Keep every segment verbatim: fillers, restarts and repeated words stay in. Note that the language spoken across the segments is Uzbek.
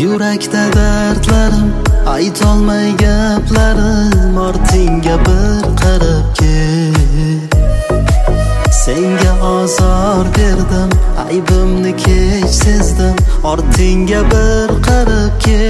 Yurakda dardlarim, aytolmay gaplarim, ortingga bir qarab ket. Senga ozor berdim, aybimni kech sezdim, ortingga bir qarab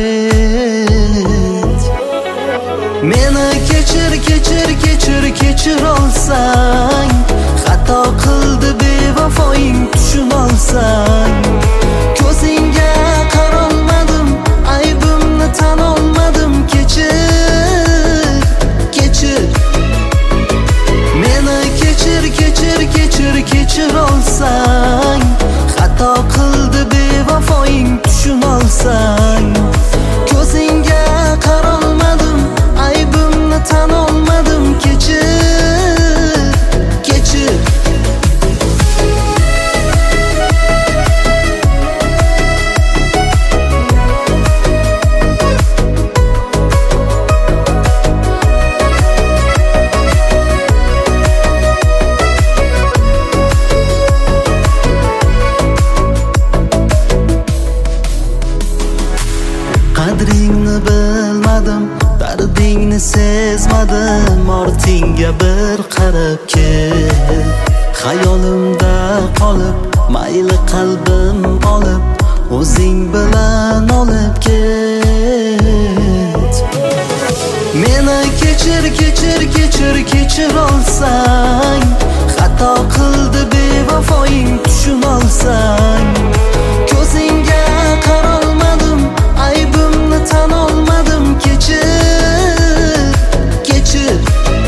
ket. Meni kechir, kechir, kechir, kechir olsang, xato qildi bevafoying tushun olsang. Ko'zingga qarolmadim, aybimni tan olmadim, kechir, kechir. Meni kechir, kechir, kechir, kechir olsang, xato qildi bevafoying tushun olsang. Ko'zingga qarolmadim, aybimni tan olmadim, kechir, kechir. Qadringni bilmadim, dardingni sezmadim, ortingga bir qarab ket. Xayolimda qolib, mayli qalbim olib, o'zing bilan olib ket. Meni kechir, kechir, kechir, kechir olsang, xato qildi bevafoying tushun olsang. Ko'zingga qarolmadim, aybimni tan olmadim, kechir, kechir.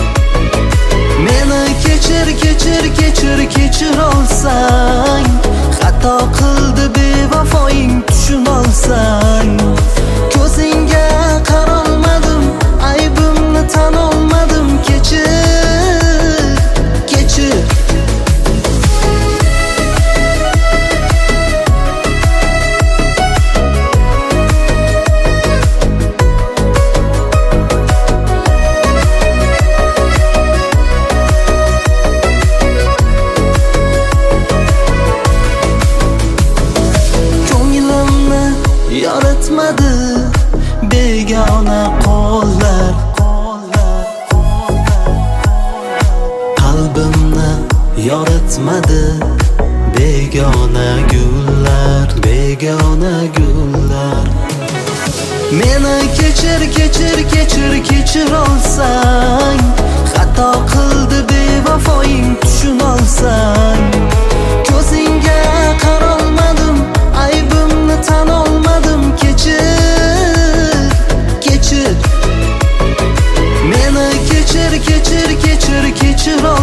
Meni kechir, kechir, kechir, kechir olsang, xato qildi bevafoying tushun olsang. Ko'zingga qarolmadim, aybimni tan olmadim, kechir, kechir. Yoritmadi begona qo'llar, qalbimni yoritmadi begona gullar, begona gullar. Meni kechir, kechir, kechir, kechir olsang, xato qildi bevafoying tushun olsang. Ko'zingga qarolmadim, aybimni tan olmadim, kechir, kechir. Meni kechir, kechir, kechir, kechir